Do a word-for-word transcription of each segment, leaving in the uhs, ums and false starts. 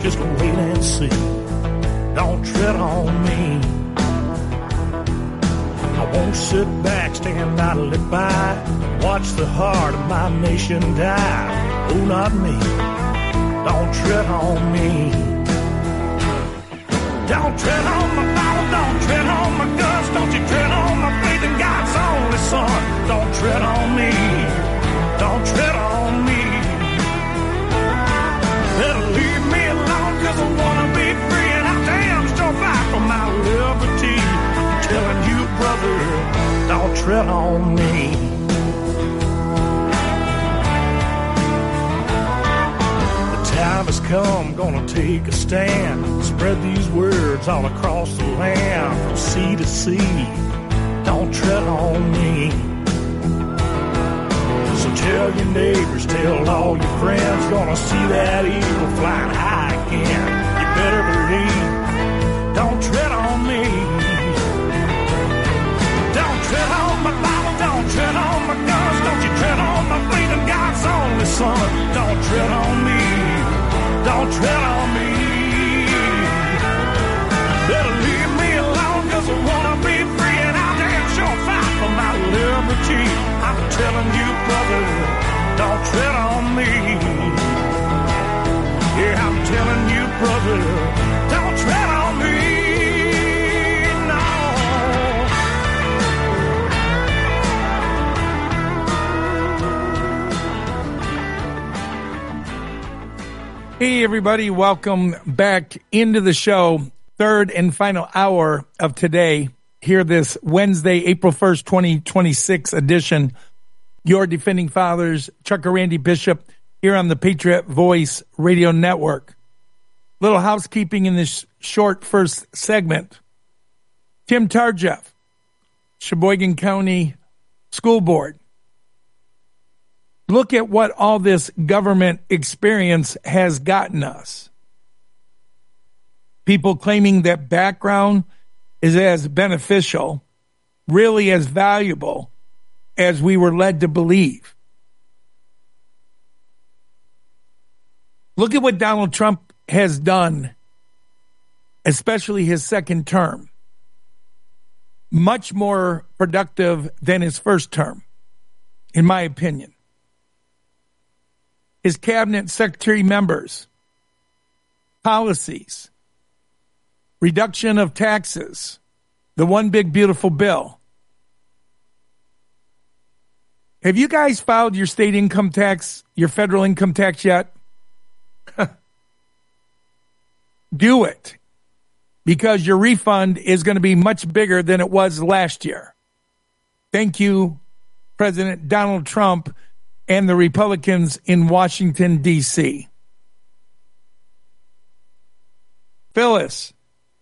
just wait and see. Don't tread on me. I won't sit back, stand idly by, watch the heart of my nation die. Oh, not me. Don't tread on me. Don't tread on my Bible, don't tread on my guns, don't you tread on my faith in God's only Son. Don't tread on me. Don't tread on me. Better leave me alone, cause I wanna be free, and I damn sure fight for my liberty. I'm telling you, brother, don't tread on me. The time has come, gonna take a stand, spread these words all across the land, from sea to sea. Don't tread on me. So tell your neighbors, tell all your friends, gonna see that eagle flying high again. You better believe, don't tread on me. Don't tread on my Bible, don't tread on my guns, don't you tread on my faith in God's only Son. Don't tread on me, don't tread on me. Better leave me alone, cause I wanna be free, and I'll damn sure fight for my liberty. I'm telling you, brother, don't tread on me. Yeah, I'm telling you, brother, don't tread on me. No. Hey, everybody, welcome back into the show. Third and final hour of today. Here this Wednesday, April first, twenty twenty-six edition. Your Defending Fathers, Chuck or Randy Bishop, here on the Patriot Voice Radio Network. Little housekeeping in this short first segment. Tim Tarjeff, Sheboygan County School Board. Look at what all this government experience has gotten us. People claiming that background is as beneficial, really as valuable as we were led to believe. Look at what Donald Trump has done, especially his second term. Much more productive than his first term, in my opinion. His cabinet secretary members, policies, reduction of taxes, the one big beautiful bill. Have you guys filed your state income tax, your federal income tax yet? Do it, because your refund is going to be much bigger than it was last year. Thank you, President Donald Trump and the Republicans in Washington, D C Phyllis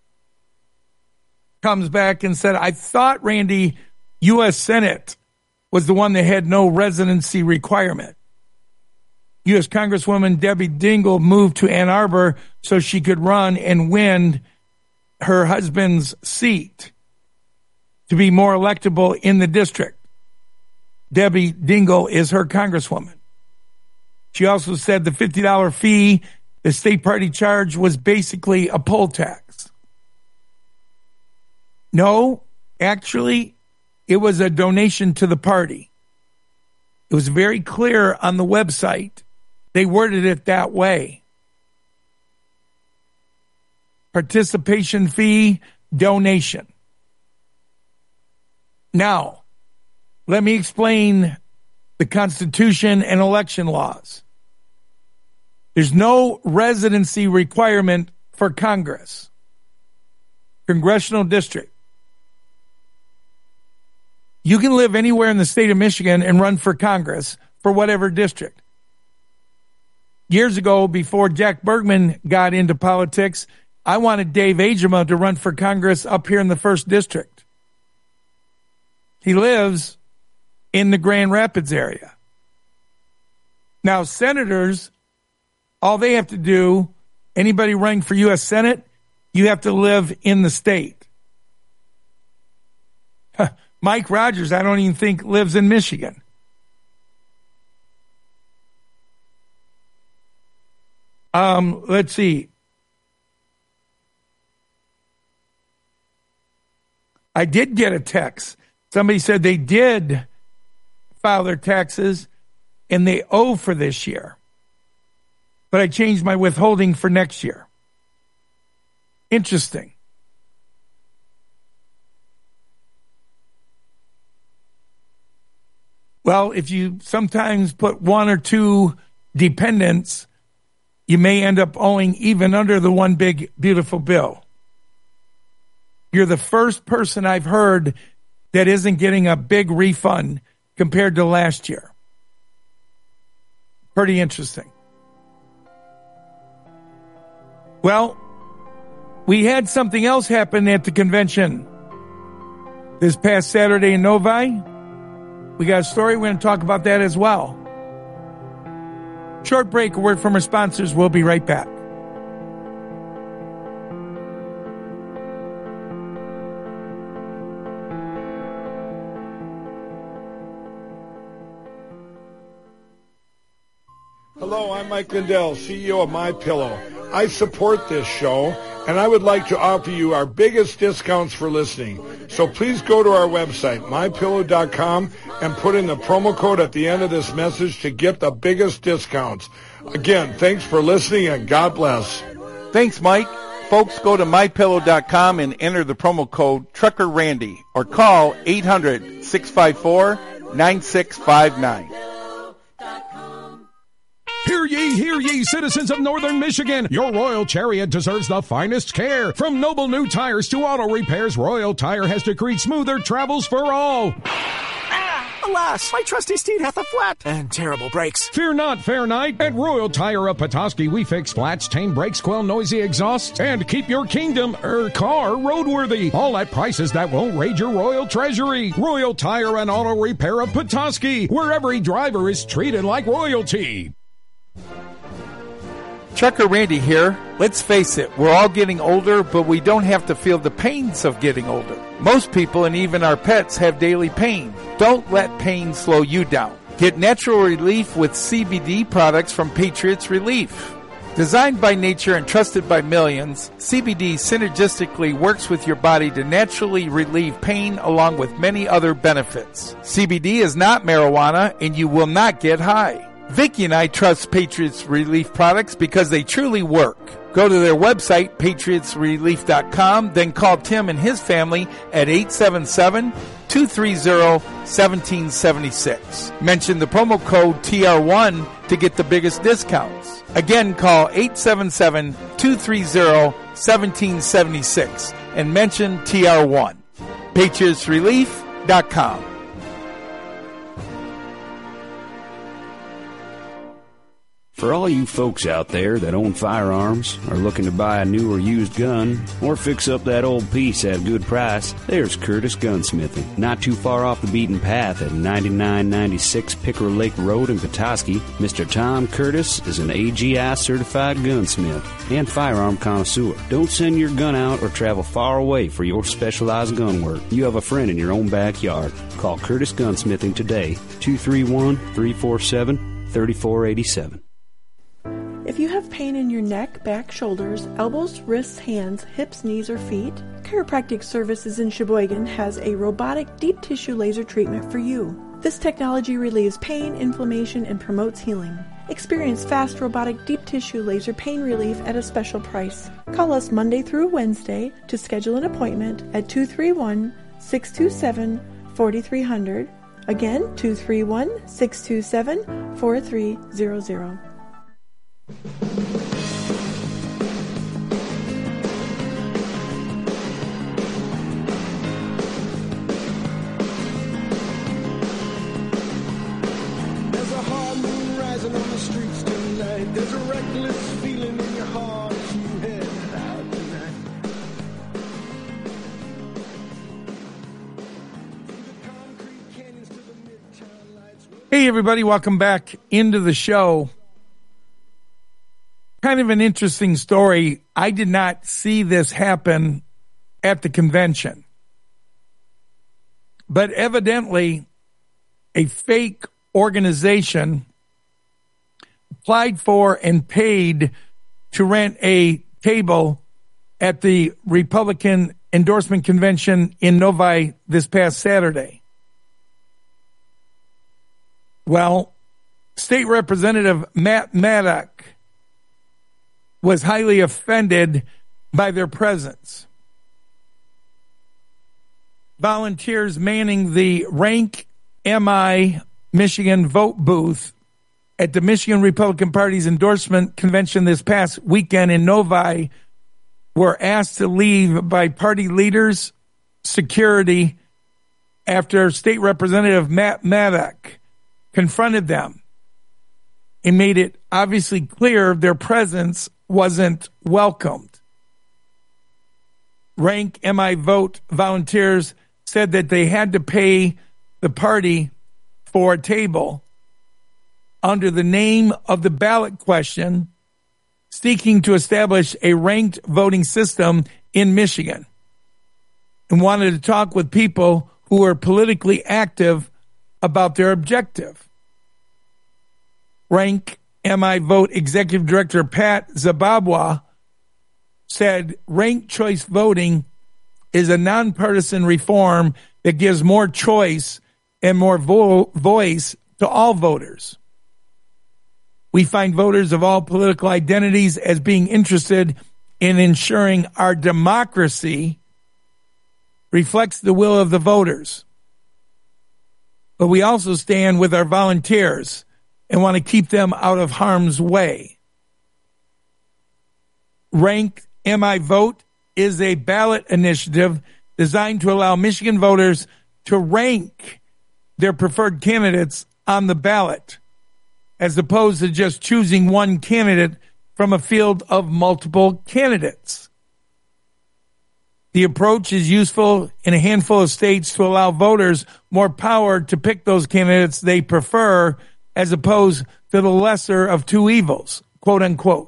comes back and said, I thought, Randy, U S Senate was the one that had no residency requirement. U S Congresswoman Debbie Dingell moved to Ann Arbor so she could run and win her husband's seat to be more electable in the district. Debbie Dingell is her congresswoman. She also said the fifty dollars fee the state party charged was basically a poll tax. No, actually, it was a donation to the party. It was very clear on the website. They worded it that way. Participation fee, donation. Now, let me explain the Constitution and election laws. There's no residency requirement for Congress, congressional district. You can live anywhere in the state of Michigan and run for Congress for whatever district. Years ago, before Jack Bergman got into politics, I wanted Dave Agema to run for Congress up here in the first district. He lives in the Grand Rapids area. Now, senators, all they have to do, anybody running for U S Senate, you have to live in the state. Mike Rogers, I don't even think lives in Michigan. Um, let's see. I did get a text. Somebody said they did file their taxes and they owe for this year. But I changed my withholding for next year. Interesting. Well, if you sometimes put one or two dependents, you may end up owing even under the one big, beautiful bill. You're the first person I've heard that isn't getting a big refund compared to last year. Pretty interesting. Well, we had something else happen at the convention this past Saturday in Novi. We got a story. We're going to talk about that as well. Short break, a word from our sponsors. We'll be right back. Hello, I'm Mike Lindell, C E O of MyPillow. I support this show, and I would like to offer you our biggest discounts for listening. So please go to our website, my pillow dot com, and put in the promo code at the end of this message to get the biggest discounts. Again, thanks for listening, and God bless. Thanks, Mike. Folks, go to my pillow dot com and enter the promo code Trucker Randy or call eight hundred, six five four, nine six five nine. Hear ye, hear ye, citizens of Northern Michigan. Your Royal Chariot deserves the finest care. From noble new tires to auto repairs, Royal Tire has decreed smoother travels for all. Ah, alas, my trusty steed hath a flat and terrible brakes. Fear not, fair knight. At Royal Tire of Petoskey, we fix flats, tame brakes, quell noisy exhausts, and keep your kingdom, er, car roadworthy. All at prices that won't raid your royal treasury. Royal Tire and Auto Repair of Petoskey, where every driver is treated like royalty. Trucker Randy here. Let's face it, we're all getting older, but we don't have to feel the pains of getting older. Most people and even our pets have daily pain. Don't let pain slow you down. Get natural relief with C B D products from Patriots Relief. Designed by nature and trusted by millions, C B D synergistically works with your body to naturally relieve pain along with many other benefits. C B D is not marijuana and you will not get high. Vicky and I trust Patriots Relief products because they truly work. Go to their website, patriots relief dot com, then call Tim and his family at eight seven seven, two three zero, one seven seven six. Mention the promo code T R one to get the biggest discounts. Again, call eight seven seven, two three zero, one seven seven six and mention T R one. patriots relief dot com. For all you folks out there that own firearms, are looking to buy a new or used gun, or fix up that old piece at a good price, there's Curtis Gunsmithing. Not too far off the beaten path at ninety-nine ninety-six Pickerel Lake Road in Petoskey, Mister Tom Curtis is an A G I certified gunsmith and firearm connoisseur. Don't send your gun out or travel far away for your specialized gun work. You have a friend in your own backyard. Call Curtis Gunsmithing today, two three one, three four seven, three four eight seven. If you have pain in your neck, back, shoulders, elbows, wrists, hands, hips, knees, or feet, Chiropractic Services in Sheboygan has a robotic deep tissue laser treatment for you. This technology relieves pain, inflammation, and promotes healing. Experience fast robotic deep tissue laser pain relief at a special price. Call us Monday through Wednesday to schedule an appointment at two three one, six two seven, four three zero zero. Again, two three one, six two seven, four three zero zero. There's a hard moon rising on the streets tonight. There's a reckless feeling in your heart as you head out tonight. Hey, everybody, welcome back into the show. Kind of an interesting story. I did not see this happen at the convention. But evidently, a fake organization applied for and paid to rent a table at the Republican endorsement convention in Novi this past Saturday. Well, State Representative Matt Maddock was highly offended by their presence. Volunteers manning the Rank M I Michigan vote booth at the Michigan Republican Party's endorsement convention this past weekend in Novi were asked to leave by party leaders, security, after State Representative Matt Maddock confronted them and made it obviously clear their presence wasn't welcomed. Rank M I Vote volunteers said that they had to pay the party for a table under the name of the ballot question seeking to establish a ranked voting system in Michigan, and wanted to talk with people who were politically active about their objective. Rank M I Vote Executive Director Pat Zababwa said ranked choice voting is a nonpartisan reform that gives more choice and more vo- voice to all voters. We find voters of all political identities as being interested in ensuring our democracy reflects the will of the voters. But we also stand with our volunteers and want to keep them out of harm's way. Rank M I Vote is a ballot initiative designed to allow Michigan voters to rank their preferred candidates on the ballot, as opposed to just choosing one candidate from a field of multiple candidates. The approach is useful in a handful of states to allow voters more power to pick those candidates they prefer, as opposed to the lesser of two evils, quote unquote.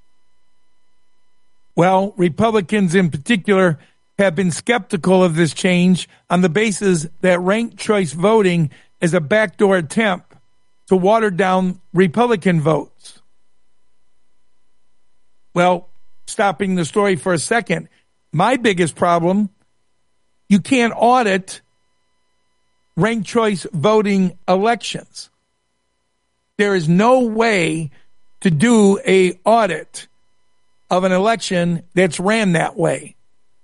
Well, Republicans in particular have been skeptical of this change on the basis that ranked choice voting is a backdoor attempt to water down Republican votes. Well, stopping the story for a second, my biggest problem, you can't audit ranked choice voting elections. There is no way to do a audit of an election that's ran that way.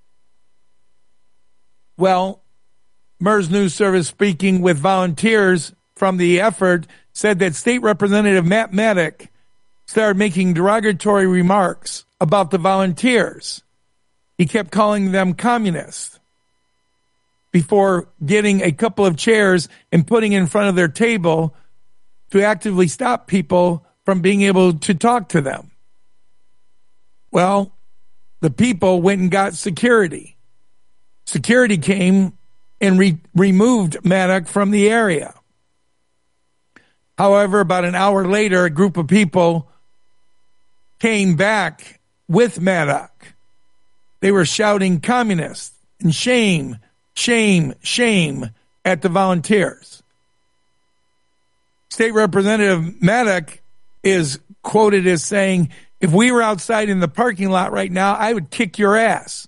Well, MERS News Service, speaking with volunteers from the effort, said that State Representative Matt Maddock started making derogatory remarks about the volunteers. He kept calling them communists before getting a couple of chairs and putting in front of their table to actively stop people from being able to talk to them. Well, the people went and got security. Security came and re- removed Maddock from the area. However, about an hour later, a group of people came back with Maddock. They were shouting communist and shame, shame, shame at the volunteers. State Representative Maddock is quoted as saying, "If we were outside in the parking lot right now, I would kick your ass."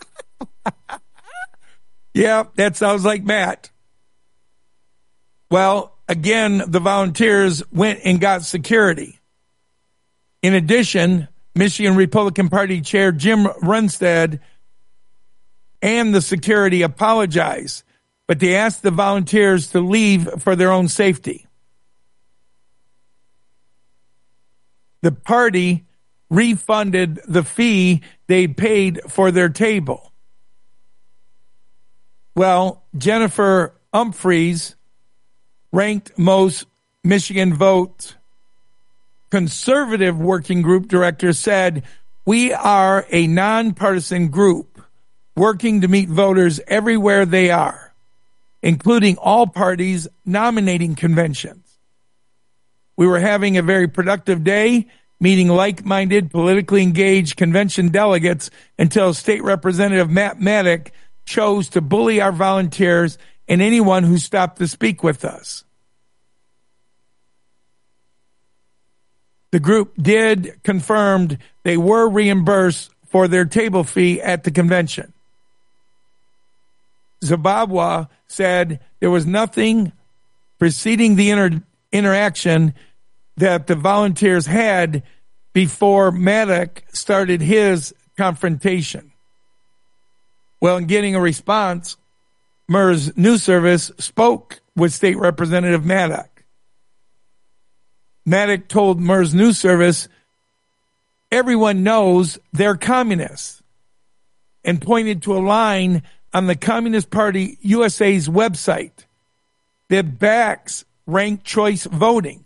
Yeah, that sounds like Matt. Well, again, the volunteers went and got security. In addition, Michigan Republican Party Chair Jim Runstad and the security apologized, but they asked the volunteers to leave for their own safety. The party refunded the fee they paid for their table. Well, Jennifer Humphreys, ranked most Michigan Vote Conservative Working Group Director, said, "We are a nonpartisan group working to meet voters everywhere they are, including all parties nominating conventions. We were having a very productive day, meeting like-minded, politically engaged convention delegates until State Representative Matt Maddock chose to bully our volunteers and anyone who stopped to speak with us." The group did confirm they were reimbursed for their table fee at the convention. Zimbabwe said there was nothing preceding the inter- interaction that the volunteers had before Maddock started his confrontation. Well, in getting a response, M E R's news service spoke with State Representative Maddock. Maddock told M E R's news service, everyone knows they're communists, and pointed to a line on the Communist Party U S A's website that backs ranked choice voting.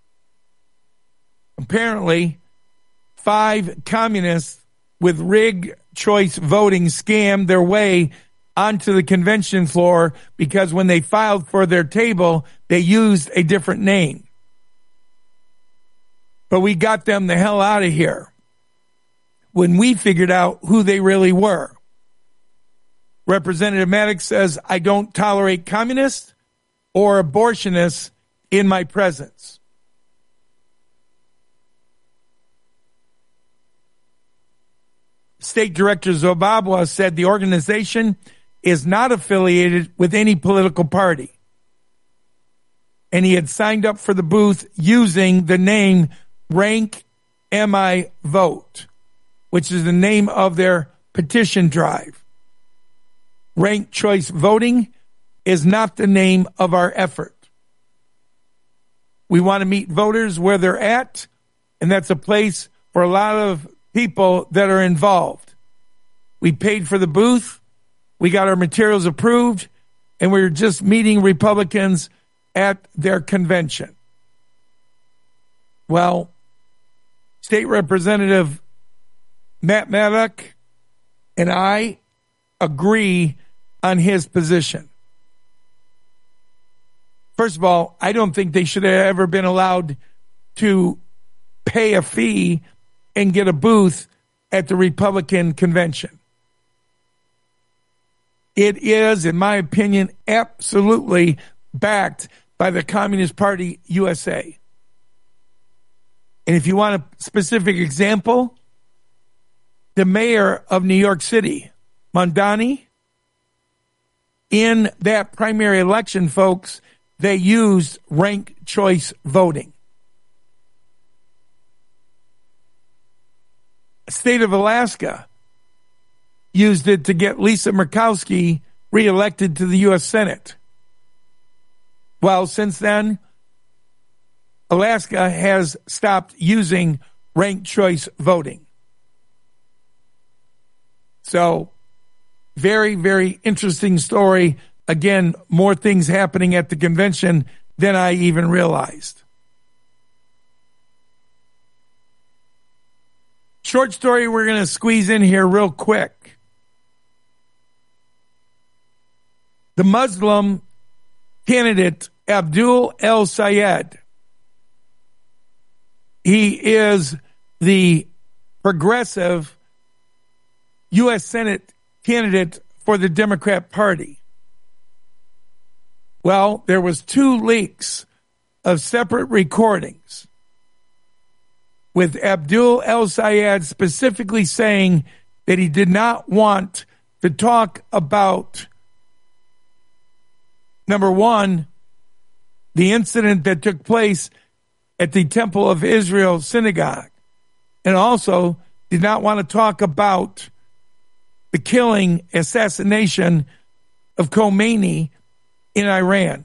Apparently, five communists with rigged choice voting scammed their way onto the convention floor because when they filed for their table, they used a different name. But we got them the hell out of here when we figured out who they really were. Representative Maddock says, I don't tolerate communists or abortionists in my presence. State Director Zimbabwe said the organization is not affiliated with any political party. And he had signed up for the booth using the name Rank M I Vote, which is the name of their petition drive. Ranked choice voting is not the name of our effort. We want to meet voters where they're at, and that's a place for a lot of people that are involved. We paid for the booth, we got our materials approved, and we're just meeting Republicans at their convention. Well, State Representative Matt Maddock and I agree on his position. First of all, I don't think they should have ever been allowed to pay a fee and get a booth at the Republican convention. It is, in my opinion, absolutely backed by the Communist Party U S A. And if you want a specific example, the mayor of New York City, Mamdani, in that primary election, folks, they used ranked choice voting. State of Alaska used it to get Lisa Murkowski reelected to the U S Senate. Well, since then, Alaska has stopped using ranked choice voting. So, very, very interesting story. Again, more things happening at the convention than I even realized. Short story we're going to squeeze in here real quick. The Muslim candidate Abdul El-Sayed, he is the progressive U S Senate candidate for the Democrat Party. Well, there was two leaks of separate recordings with Abdul El-Sayed specifically saying that he did not want to talk about, number one, the incident that took place at the Temple of Israel synagogue, and also did not want to talk about the killing, assassination of Khomeini in Iran.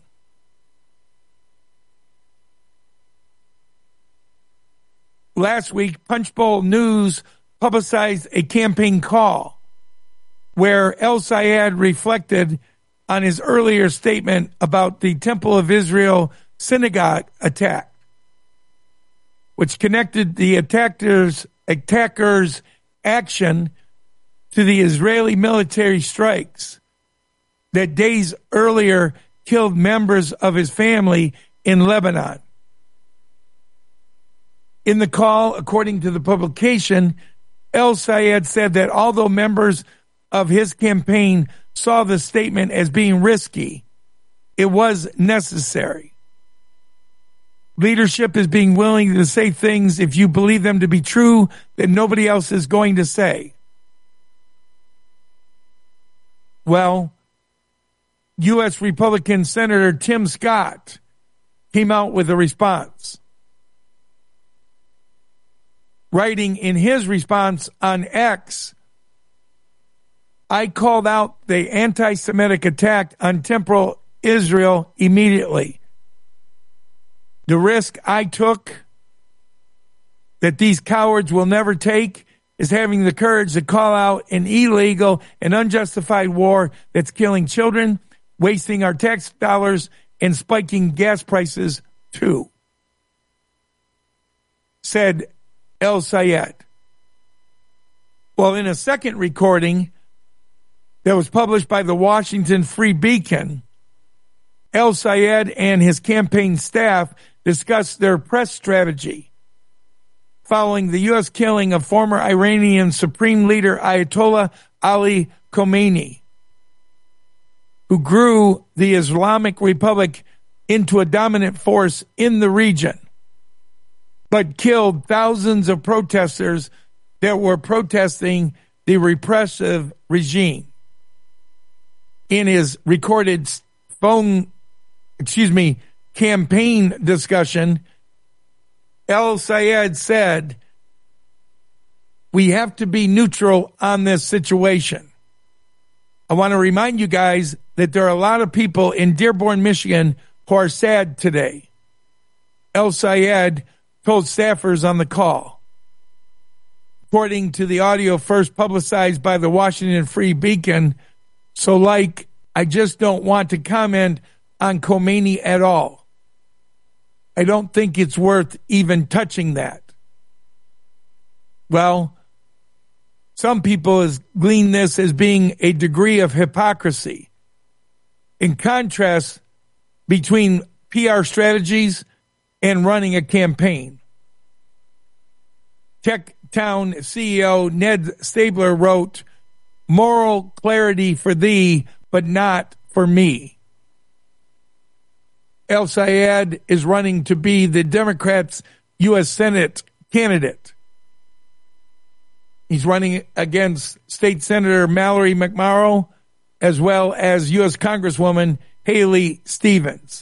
Last week, Punchbowl News publicized a campaign call where El-Sayed reflected on his earlier statement about the Temple of Israel synagogue attack, which connected the attackers' attackers' action to the Israeli military strikes that days earlier killed members of his family in Lebanon. In the call, according to the publication, El-Sayed said that although members of his campaign saw the statement as being risky, it was necessary. Leadership is being willing to say things if you believe them to be true that nobody else is going to say. Well, U S Republican Senator Tim Scott came out with a response. Writing in his response on X, I called out the anti-Semitic attack on temporal Israel immediately. The risk I took that these cowards will never take is having the courage to call out an illegal and unjustified war that's killing children, wasting our tax dollars, and spiking gas prices too, said El-Sayed. Well, in a second recording that was published by the Washington Free Beacon, El-Sayed and his campaign staff discussed their press strategy following the U S killing of former Iranian Supreme Leader Ayatollah Ali Khamenei, who grew the Islamic Republic into a dominant force in the region, but killed thousands of protesters that were protesting the repressive regime. In his recorded phone, excuse me, campaign discussion, El-Sayed said, "We have to be neutral on this situation. I want to remind you guys that there are a lot of people in Dearborn, Michigan who are sad today." El-Sayed told staffers on the call. According to the audio first publicized by the Washington Free Beacon, so like, I just don't want to comment on Khomeini at all. I don't think it's worth even touching that. Well, some people has gleaned this as being a degree of hypocrisy. In contrast between P R strategies and running a campaign. TechTown C E O Ned Stabler wrote, "Moral clarity for thee, but not for me." El-Sayed is running to be the Democrats' U S Senate candidate. He's running against State Senator Mallory McMorrow as well as U S Congresswoman Haley Stevens.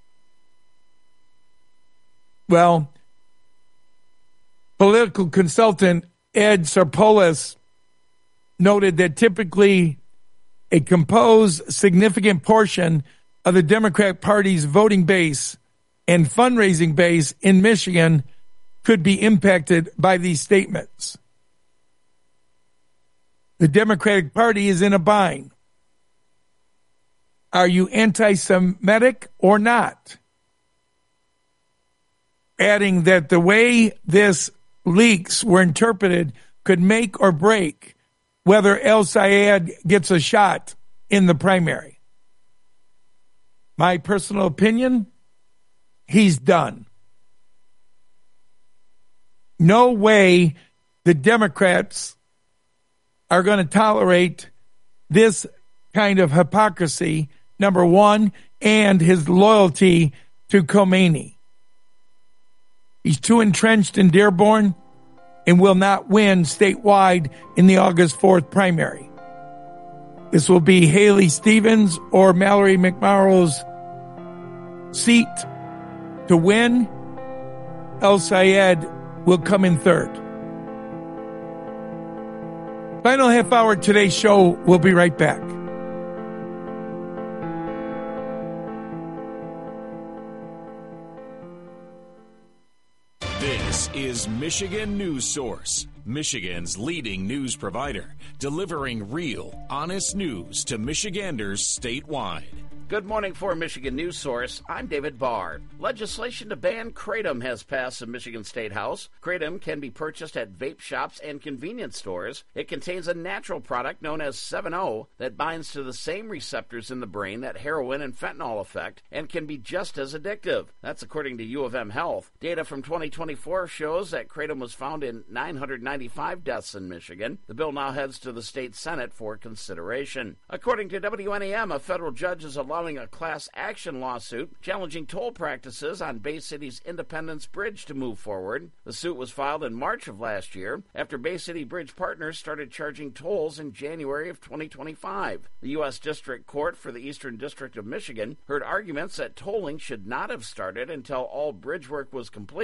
Well, political consultant Ed Sarpolis noted that typically a composed significant portion of the Democrat Party's voting base and fundraising base in Michigan could be impacted by these statements. The Democratic Party is in a bind. Are you anti-Semitic or not? Adding that the way this leaks were interpreted could make or break whether El-Sayed gets a shot in the primary. My personal opinion, he's done. No way the Democrats are going to tolerate this kind of hypocrisy, number one, and his loyalty to Khomeini. He's too entrenched in Dearborn and will not win statewide in the August fourth primary. This will be Haley Stevens or Mallory McMorrow's seat to win. El-Sayed will come in third. Final half hour of today's show. We'll be right back. This is Michigan News Source, Michigan's leading news provider, delivering real, honest news to Michiganders statewide. Good morning for Michigan News Source. I'm David Barr. Legislation to ban kratom has passed the Michigan State House. Kratom can be purchased at vape shops and convenience stores. It contains a natural product known as seven O that binds to the same receptors in the brain that heroin and fentanyl affect and can be just as addictive. That's according to U of M Health. Data from twenty twenty-four shows that kratom was found in nine hundred ninety-five deaths in Michigan. The bill now heads to the state Senate for consideration. According to W N E M, a federal judge has allowed allowing a class action lawsuit challenging toll practices on Bay City's Independence Bridge to move forward. The suit was filed in March of last year after Bay City Bridge Partners started charging tolls in January of twenty twenty-five. The U S District Court for the Eastern District of Michigan heard arguments that tolling should not have started until all bridge work was complete.